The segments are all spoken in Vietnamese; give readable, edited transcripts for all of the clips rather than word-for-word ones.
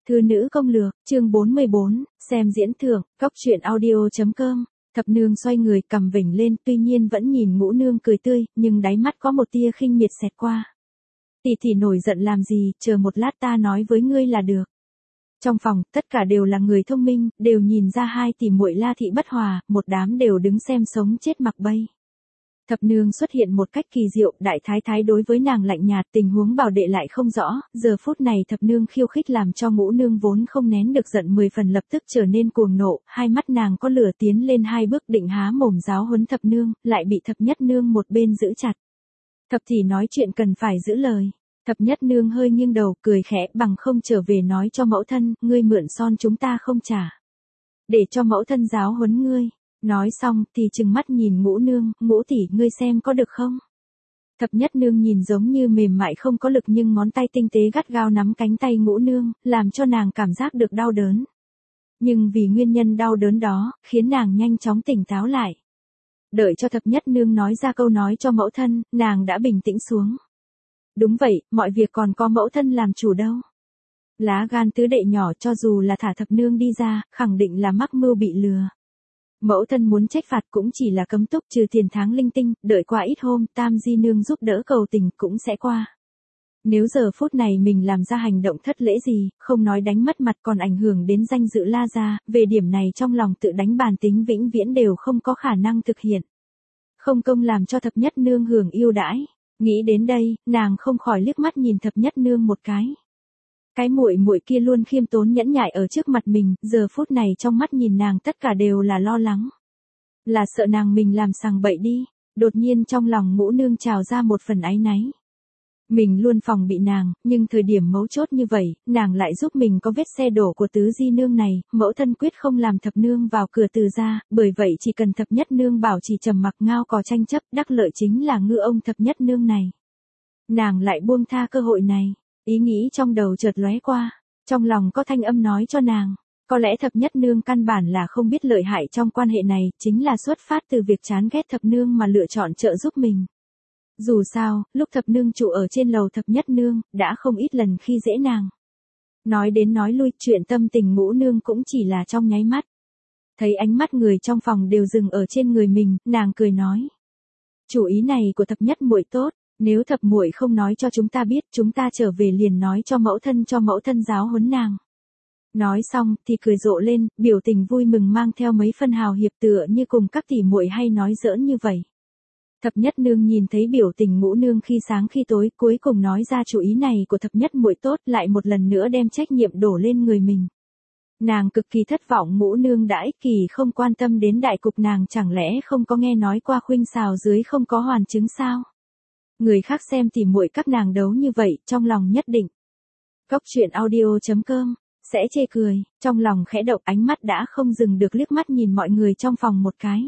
Thư nữ công lược, chương 44, xem diễn thưởng, góc truyện audio.com. Thập nương xoay người cầm vểnh lên, tuy nhiên vẫn nhìn Ngũ nương cười tươi, nhưng đáy mắt có một tia khinh miệt xẹt qua. Tỷ nổi giận làm gì, chờ một lát ta nói với ngươi là được. Trong phòng, tất cả đều là người thông minh, đều nhìn ra hai tỷ muội La thị bất hòa, một đám đều đứng xem sống chết mặc bay. Thập nương xuất hiện một cách kỳ diệu, đại thái thái đối với nàng lạnh nhạt, tình huống bảo đệ lại không rõ, giờ phút này thập nương khiêu khích làm cho Ngũ nương vốn không nén được giận 10 phần lập tức trở nên cuồng nộ, hai mắt nàng có lửa tiến lên hai bước định há mồm giáo huấn thập nương, lại bị thập nhất nương một bên giữ chặt. Thập tỷ nói chuyện cần phải giữ lời. Thập nhất nương hơi nghiêng đầu, cười khẽ, bằng không trở về nói cho mẫu thân, ngươi mượn son chúng ta không trả. Để cho mẫu thân giáo huấn ngươi. Nói xong thì trừng mắt nhìn Ngũ nương, Ngũ tỷ ngươi xem có được không? Thập nhất nương nhìn giống như mềm mại không có lực nhưng ngón tay tinh tế gắt gao nắm cánh tay Ngũ nương, làm cho nàng cảm giác được đau đớn. Nhưng vì nguyên nhân đau đớn đó, khiến nàng nhanh chóng tỉnh táo lại. Đợi cho thập nhất nương nói ra câu nói cho mẫu thân, nàng đã bình tĩnh xuống. Đúng vậy, mọi việc còn có mẫu thân làm chủ đâu. Lá gan tứ đệ nhỏ cho dù là thả thập nương đi ra, khẳng định là mắc mưu bị lừa. Mẫu thân muốn trách phạt cũng chỉ là cấm túc trừ tiền tháng linh tinh, đợi qua ít hôm tam di nương giúp đỡ cầu tình cũng sẽ qua. Nếu giờ phút này mình làm ra hành động thất lễ gì, không nói đánh mất mặt còn ảnh hưởng đến danh dự La gia, về điểm này trong lòng tự đánh bàn tính vĩnh viễn đều không có khả năng thực hiện. Không công làm cho thập nhất nương hưởng ưu đãi. Nghĩ đến đây, nàng không khỏi liếc mắt nhìn thập nhất nương một cái. Cái muội muội kia luôn khiêm tốn nhẫn nhại ở trước mặt mình, giờ phút này trong mắt nhìn nàng tất cả đều là lo lắng. Là sợ nàng mình làm sằng bậy đi, đột nhiên trong lòng Ngũ nương trào ra một phần áy náy. Mình luôn phòng bị nàng, nhưng thời điểm mấu chốt như vậy, nàng lại giúp mình có vết xe đổ của tứ di nương này, mẫu thân quyết không làm thập nương vào cửa từ ra, bởi vậy chỉ cần thập nhất nương bảo trì trầm mặc ngao cò tranh chấp, đắc lợi chính là ngư ông thập nhất nương này. Nàng lại buông tha cơ hội này, ý nghĩ trong đầu chợt lóe qua, trong lòng có thanh âm nói cho nàng, có lẽ thập nhất nương căn bản là không biết lợi hại trong quan hệ này, chính là xuất phát từ việc chán ghét thập nương mà lựa chọn trợ giúp mình. Dù sao, lúc thập nương trụ ở trên lầu thập nhất nương, đã không ít lần khi dễ nàng. Nói đến nói lui, chuyện tâm tình Ngũ nương cũng chỉ là trong nháy mắt. Thấy ánh mắt người trong phòng đều dừng ở trên người mình, nàng cười nói. Chủ ý này của thập nhất muội tốt, nếu thập muội không nói cho chúng ta biết, chúng ta trở về liền nói cho mẫu thân giáo huấn nàng. Nói xong thì cười rộ lên, biểu tình vui mừng mang theo mấy phân hào hiệp tựa như cùng các tỷ muội hay nói giỡn như vậy. Thập nhất nương nhìn thấy biểu tình Ngũ nương khi sáng khi tối, cuối cùng nói ra chủ ý này của thập nhất muội tốt, lại một lần nữa đem trách nhiệm đổ lên người mình. Nàng cực kỳ thất vọng, Ngũ nương đã ích kỷ không quan tâm đến đại cục, nàng chẳng lẽ không có nghe nói qua khuynh xào dưới không có hoàn chứng sao? Người khác xem tỷ muội các nàng đấu như vậy, trong lòng nhất định. Góc truyện audio.com, sẽ chê cười, trong lòng khẽ động, ánh mắt đã không dừng được liếc mắt nhìn mọi người trong phòng một cái.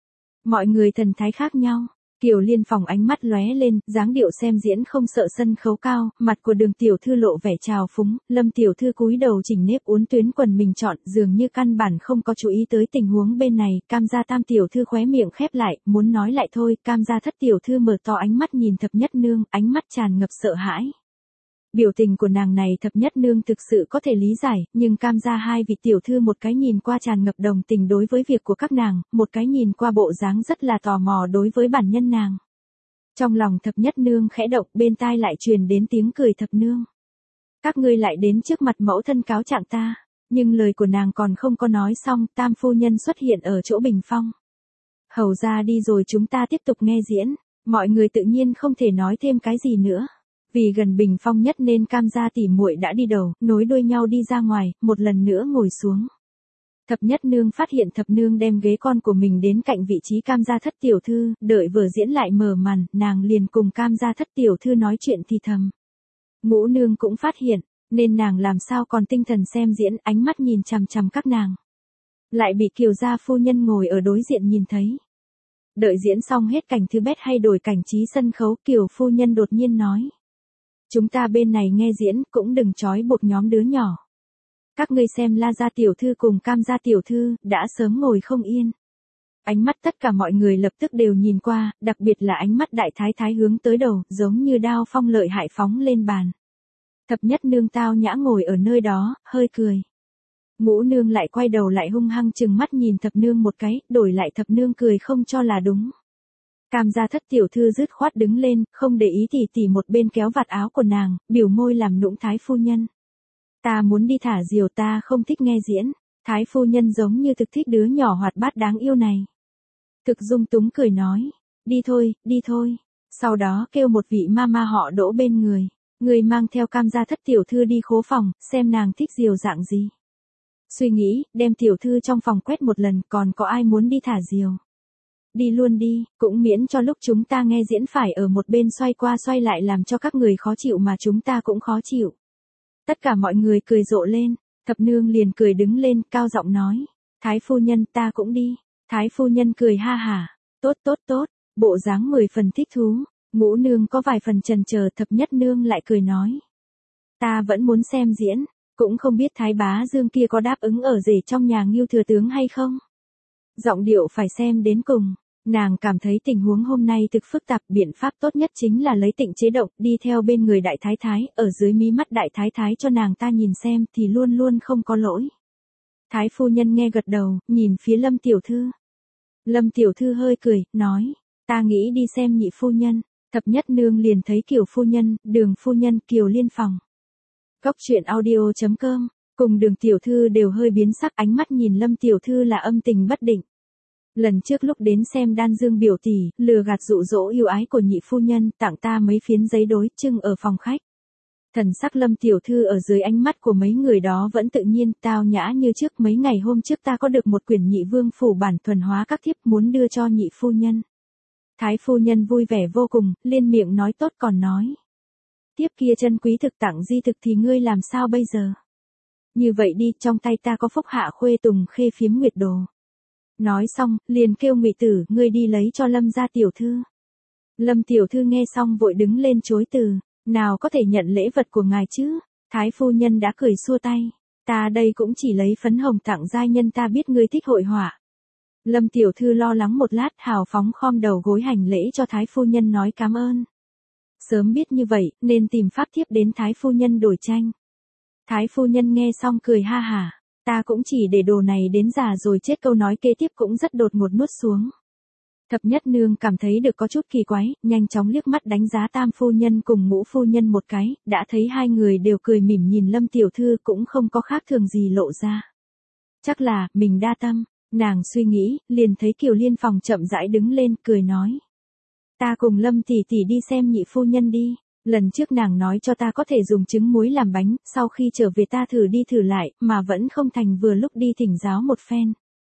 Mọi người thần thái khác nhau. Kiều Liên phòng ánh mắt lóe lên, dáng điệu xem diễn không sợ sân khấu cao, mặt của Đường tiểu thư lộ vẻ trào phúng, Lâm tiểu thư cúi đầu chỉnh nếp uốn tuyến quần mình chọn, dường như căn bản không có chú ý tới tình huống bên này, Cam gia tam tiểu thư khóe miệng khép lại, muốn nói lại thôi, Cam gia thất tiểu thư mở to ánh mắt nhìn thập nhất nương, ánh mắt tràn ngập sợ hãi. Biểu tình của nàng này thập nhất nương thực sự có thể lý giải, nhưng Cam gia hai vị tiểu thư một cái nhìn qua tràn ngập đồng tình đối với việc của các nàng, một cái nhìn qua bộ dáng rất là tò mò đối với bản nhân nàng. Trong lòng thập nhất nương khẽ động, bên tai lại truyền đến tiếng cười thập nương. Các ngươi lại đến trước mặt mẫu thân cáo trạng ta, nhưng lời của nàng còn không có nói xong, tam phu nhân xuất hiện ở chỗ bình phong. Hầu ra đi rồi chúng ta tiếp tục nghe diễn, mọi người tự nhiên không thể nói thêm cái gì nữa. Vì gần bình phong nhất nên Cam gia tỷ muội đã đi đầu, nối đuôi nhau đi ra ngoài, một lần nữa ngồi xuống. Thập nhất nương phát hiện thập nương đem ghế con của mình đến cạnh vị trí Cam gia thất tiểu thư, đợi vở diễn lại mở màn, nàng liền cùng Cam gia thất tiểu thư nói chuyện thì thầm. Ngũ nương cũng phát hiện, nên nàng làm sao còn tinh thần xem diễn, ánh mắt nhìn chằm chằm các nàng. Lại bị Kiều gia phu nhân ngồi ở đối diện nhìn thấy. Đợi diễn xong hết cảnh thứ bét hay đổi cảnh trí sân khấu, Kiều phu nhân đột nhiên nói. Chúng ta bên này nghe diễn cũng đừng trói buộc nhóm đứa nhỏ. Các ngươi xem La gia tiểu thư cùng Cam gia tiểu thư đã sớm ngồi không yên. Ánh mắt tất cả mọi người lập tức đều nhìn qua, đặc biệt là ánh mắt đại thái thái hướng tới đầu, giống như đao phong lợi hại phóng lên bàn. Thập nhất nương tao nhã ngồi ở nơi đó, hơi cười. Ngũ nương lại quay đầu lại hung hăng chừng mắt nhìn thập nương một cái, đổi lại thập nương cười không cho là đúng. Cam gia thất tiểu thư dứt khoát đứng lên, không để ý tỉ một bên kéo vạt áo của nàng, biểu môi làm nũng thái phu nhân. Ta muốn đi thả diều, ta không thích nghe diễn. Thái phu nhân giống như thực thích đứa nhỏ hoạt bát đáng yêu này. Thực dung túng cười nói, đi thôi. Sau đó kêu một vị ma họ Đỗ bên người. Người mang theo Cam gia thất tiểu thư đi khố phòng, xem nàng thích diều dạng gì. Suy nghĩ, đem tiểu thư trong phòng quét một lần, còn có ai muốn đi thả diều. Đi luôn đi, cũng miễn cho lúc chúng ta nghe diễn phải ở một bên xoay qua xoay lại làm cho các người khó chịu mà chúng ta cũng khó chịu. Tất cả mọi người cười rộ lên, thập nương liền cười đứng lên, cao giọng nói, Thái phu nhân ta cũng đi. Thái phu nhân cười ha hả, tốt, bộ dáng 10 phần thích thú. Ngũ nương có vài phần chần chờ, thập nhất nương lại cười nói, ta vẫn muốn xem diễn, cũng không biết Thái bá Dương kia có đáp ứng ở rể trong nhà Ngưu thừa tướng hay không. Giọng điệu phải xem đến cùng. Nàng cảm thấy tình huống hôm nay thực phức tạp, biện pháp tốt nhất chính là lấy Tịnh chế động, đi theo bên người đại thái thái, ở dưới mí mắt đại thái thái cho nàng ta nhìn xem thì luôn luôn không có lỗi. Thái phu nhân nghe gật đầu, nhìn phía Lâm tiểu thư. Lâm tiểu thư hơi cười, nói, ta nghĩ đi xem nhị phu nhân. Thập nhất nương liền thấy Kiều phu nhân, Đường phu nhân, Kiều liên phòng. Cốc truyện audio.com, cùng Đường tiểu thư đều hơi biến sắc, ánh mắt nhìn Lâm tiểu thư là âm tình bất định. Lần trước lúc đến xem Đan Dương biểu tỷ, lừa gạt dụ dỗ yêu ái của nhị phu nhân, tặng ta mấy phiến giấy đối trưng ở phòng khách. Thần sắc Lâm tiểu thư ở dưới ánh mắt của mấy người đó vẫn tự nhiên, tao nhã như trước. Mấy ngày hôm trước ta có được một quyển nhị vương phủ bản thuần hóa các thiếp muốn đưa cho nhị phu nhân. Thái phu nhân vui vẻ vô cùng, liên miệng nói tốt còn nói. Tiếp kia chân quý thực tặng di thực thì ngươi làm sao bây giờ? Như vậy đi, trong tay ta có phúc hạ khuê tùng khê phiếm nguyệt đồ. Nói xong, liền kêu Ngụy Tử, ngươi đi lấy cho Lâm gia tiểu thư. Lâm tiểu thư nghe xong vội đứng lên chối từ, nào có thể nhận lễ vật của ngài chứ? Thái phu nhân đã cười xua tay, ta đây cũng chỉ lấy phấn hồng tặng giai nhân, ta biết ngươi thích hội họa. Lâm tiểu thư lo lắng một lát, hào phóng khom đầu gối hành lễ cho thái phu nhân nói cảm ơn. Sớm biết như vậy, nên tìm pháp thiếp đến thái phu nhân đổi tranh. Thái phu nhân nghe xong cười ha hả, ta cũng chỉ để đồ này đến già rồi chết, câu nói kế tiếp cũng rất đột ngột nuốt xuống. Thập nhất nương cảm thấy được có chút kỳ quái, nhanh chóng liếc mắt đánh giá tam phu nhân cùng ngũ phu nhân một cái, đã thấy hai người đều cười mỉm nhìn Lâm tiểu thư, cũng không có khác thường gì lộ ra. Chắc là, mình đa tâm, nàng suy nghĩ, liền thấy Kiều liên phòng chậm rãi đứng lên, cười nói. Ta cùng Lâm tỷ tỷ đi xem nhị phu nhân đi. Lần trước nàng nói cho ta có thể dùng trứng muối làm bánh, sau khi trở về ta thử đi thử lại, mà vẫn không thành, vừa lúc đi thỉnh giáo một phen.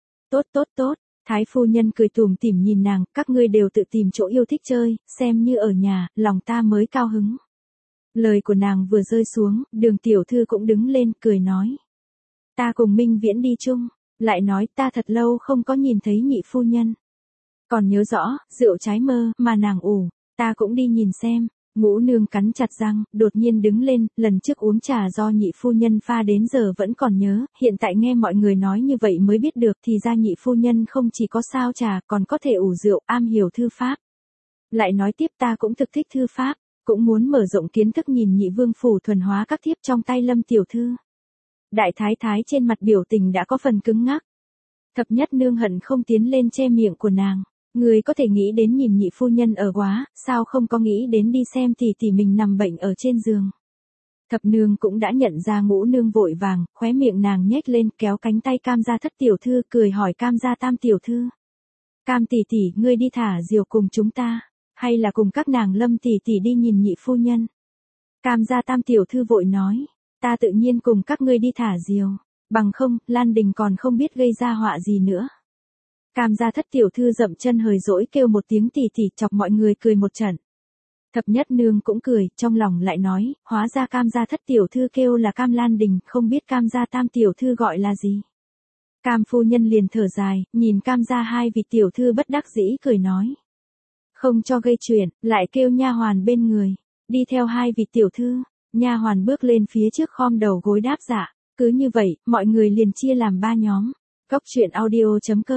Tốt, thái phu nhân cười tủm tỉm nhìn nàng, các ngươi đều tự tìm chỗ yêu thích chơi, xem như ở nhà, lòng ta mới cao hứng. Lời của nàng vừa rơi xuống, Đường tiểu thư cũng đứng lên, cười nói. Ta cùng Minh Viễn đi chung, lại nói ta thật lâu không có nhìn thấy nhị phu nhân. Còn nhớ rõ, rượu trái mơ, mà nàng ủ, ta cũng đi nhìn xem. Ngũ nương cắn chặt răng, đột nhiên đứng lên, lần trước uống trà do nhị phu nhân pha đến giờ vẫn còn nhớ, hiện tại nghe mọi người nói như vậy mới biết được, thì ra nhị phu nhân không chỉ có sao trà, còn có thể ủ rượu, am hiểu thư pháp. Lại nói tiếp, ta cũng thực thích thư pháp, cũng muốn mở rộng kiến thức, nhìn nhị vương phủ thuần hóa các thiếp trong tay Lâm tiểu thư. Đại thái thái trên mặt biểu tình đã có phần cứng ngắc. Thập nhất nương hận không tiến lên che miệng của nàng. Người có thể nghĩ đến nhìn nhị phu nhân ở quá, sao không có nghĩ đến đi xem tỷ tỷ mình nằm bệnh ở trên giường. Thập nương cũng đã nhận ra ngũ nương vội vàng, khóe miệng nàng nhếch lên, kéo cánh tay Cam gia thất tiểu thư, cười hỏi Cam gia tam tiểu thư. Cam tỷ tỷ, ngươi đi thả diều cùng chúng ta, hay là cùng các nàng Lâm tỷ tỷ đi nhìn nhị phu nhân? Cam gia tam tiểu thư vội nói, ta tự nhiên cùng các ngươi đi thả diều, bằng không, Lan Đình còn không biết gây ra họa gì nữa. Cam gia thất tiểu thư dậm chân hời dỗi kêu một tiếng tỷ tỷ, chọc mọi người cười một trận. Thập nhất nương cũng cười, trong lòng lại nói, hóa ra Cam gia thất tiểu thư kêu là Cam Lan Đình, không biết Cam gia tam tiểu thư gọi là gì. Cam phu nhân liền thở dài, nhìn Cam gia hai vị tiểu thư bất đắc dĩ cười nói. Không cho gây chuyện, lại kêu nha hoàn bên người, đi theo hai vị tiểu thư. Nha hoàn bước lên phía trước khom đầu gối đáp dạ. Cứ như vậy, mọi người liền chia làm 3 nhóm. Cốc truyện audio.com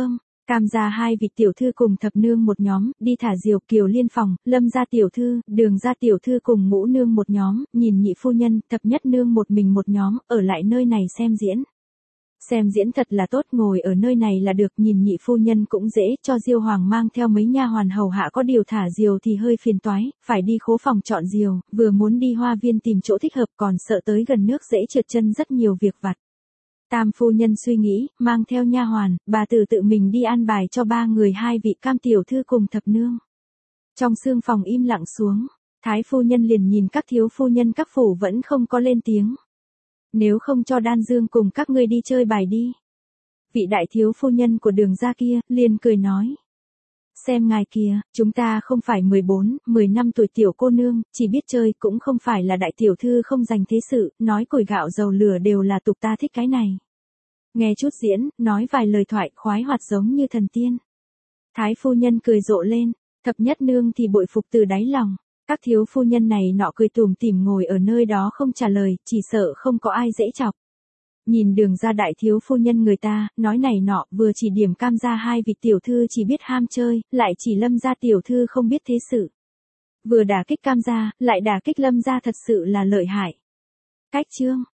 Cam gia hai vị tiểu thư cùng thập nương một nhóm, đi thả diều. Kiều Liên phòng, Lâm gia tiểu thư, Đường gia tiểu thư cùng Ngũ nương một nhóm, nhìn nhị phu nhân, thập nhất nương một mình một nhóm, ở lại nơi này xem diễn. Xem diễn thật là tốt, ngồi ở nơi này là được, nhìn nhị phu nhân cũng dễ, cho Diêu Hoàng mang theo mấy nha hoàn hầu hạ, có điều thả diều thì hơi phiền toái, phải đi khố phòng chọn diều, vừa muốn đi hoa viên tìm chỗ thích hợp còn sợ tới gần nước dễ trượt chân, rất nhiều việc vặt. Tam phu nhân suy nghĩ, mang theo nha hoàn, bà tự mình đi an bài cho ba người, hai vị Cam tiểu thư cùng thập nương. Trong sương phòng im lặng xuống, Thái phu nhân liền nhìn các thiếu phu nhân các phủ vẫn không có lên tiếng. Nếu không cho Đan Dương cùng các ngươi đi chơi bài đi. Vị đại thiếu phu nhân của Đường gia kia, liền cười nói. Xem ngài kìa, chúng ta không phải 14, 15 tuổi tiểu cô nương, chỉ biết chơi, cũng không phải là đại tiểu thư không dành thế sự, nói củi gạo dầu lửa đều là tục, ta thích cái này. Nghe chút diễn, nói vài lời thoại, khoái hoạt giống như thần tiên. Thái phu nhân cười rộ lên, thập nhất nương thì bội phục từ đáy lòng. Các thiếu phu nhân này nọ cười tủm tỉm ngồi ở nơi đó không trả lời, chỉ sợ không có ai dễ chọc. Nhìn Đường gia đại thiếu phu nhân người ta, nói này nọ, vừa chỉ điểm Cam gia hai vị tiểu thư chỉ biết ham chơi, lại chỉ Lâm gia tiểu thư không biết thế sự. Vừa đả kích Cam gia, lại đả kích Lâm gia, thật sự là lợi hại. Cách chương